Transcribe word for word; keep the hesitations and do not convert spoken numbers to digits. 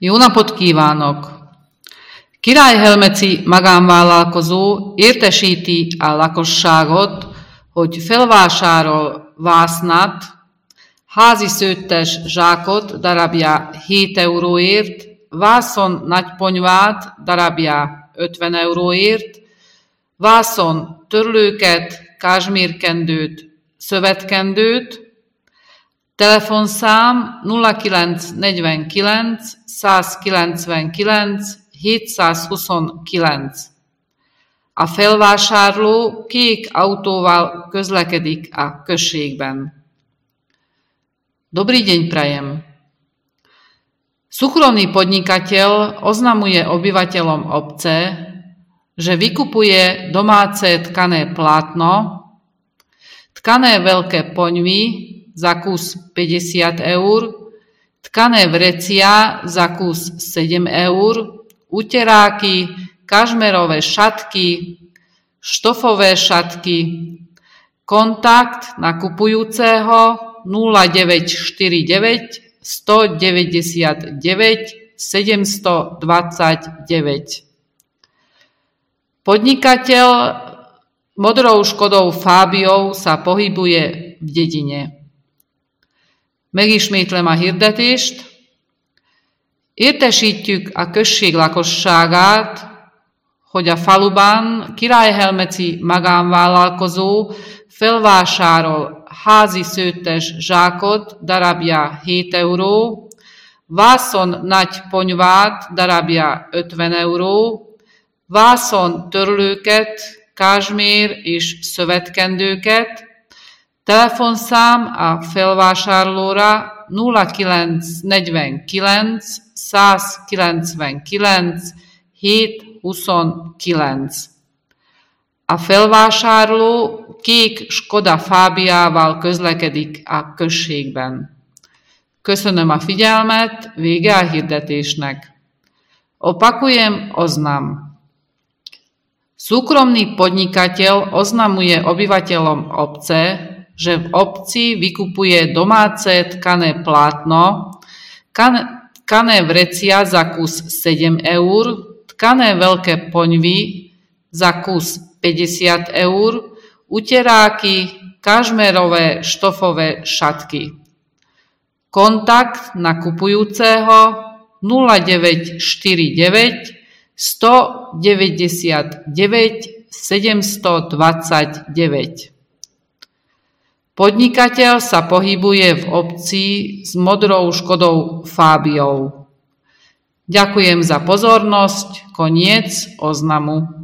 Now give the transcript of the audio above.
Jó napot kívánok! Király Helmeci magánvállalkozó értesíti a lakosságot, hogy felvásárol vásznat, házi szőttes zsákot darabja hét euróért, vászon nagyponyvát darabja ötven euróért, vászon törlőket, kázsmírkendőt, szövetkendőt, telefonszám nulla kilenc negyvenkilenc százkilencvenkilenc hétszázhuszonkilenc. A felvásárló kék autóval közlekedik a községben. Dobrý deň prajem. Súkromný podnikateľ oznamuje obyvateľom obce, že vykupuje domáce tkané plátno, tkané veľké poňvy za kus päťdesiat eur, tkané vrecia za kus sedem eur, uteráky, kažmerové šatky, štofové šatky, kontakt na kupujúceho nula deväť štyri deväť sto deväťdesiatdeväť sedemstodvadsaťdeväť. Podnikateľ modrou Škodou Fábiou sa pohybuje v dedine. Megismétlem a hirdetést. Értesítjük a község lakosságát, hogy a faluban Király Helmeci magánvállalkozó felvásárol házi szőttes zsákot darabja hét euró, vászon nagy ponyvát darabja ötven euró, vászon törlőket, kázsmér és szövetkendőket, telefonszám a felvásárlóra nulla kilenc negyvenkilenc százkilencvenkilenc hétszázhuszonkilenc. A felvásárló kék Škoda Fábiával közlekedik a községben. Köszönöm a figyelmet, vége a hirdetésnek. Opakujem oznam. Súkromný podnikateľ oznamuje obyvateľom obce, že v obci vykupuje domáce tkané plátno, tkané vrecia za kus sedem eur, tkané veľké poňvy za kus päťdesiat eur, uteráky, kažmerové štofové šatky. Kontakt na kupujúceho nula deväť štyri deväť sto deväťdesiatdeväť sedemstodvadsaťdeväť. Podnikateľ sa pohybuje v obci s modrou Škodou Fábiou. Ďakujem za pozornosť, koniec oznamu.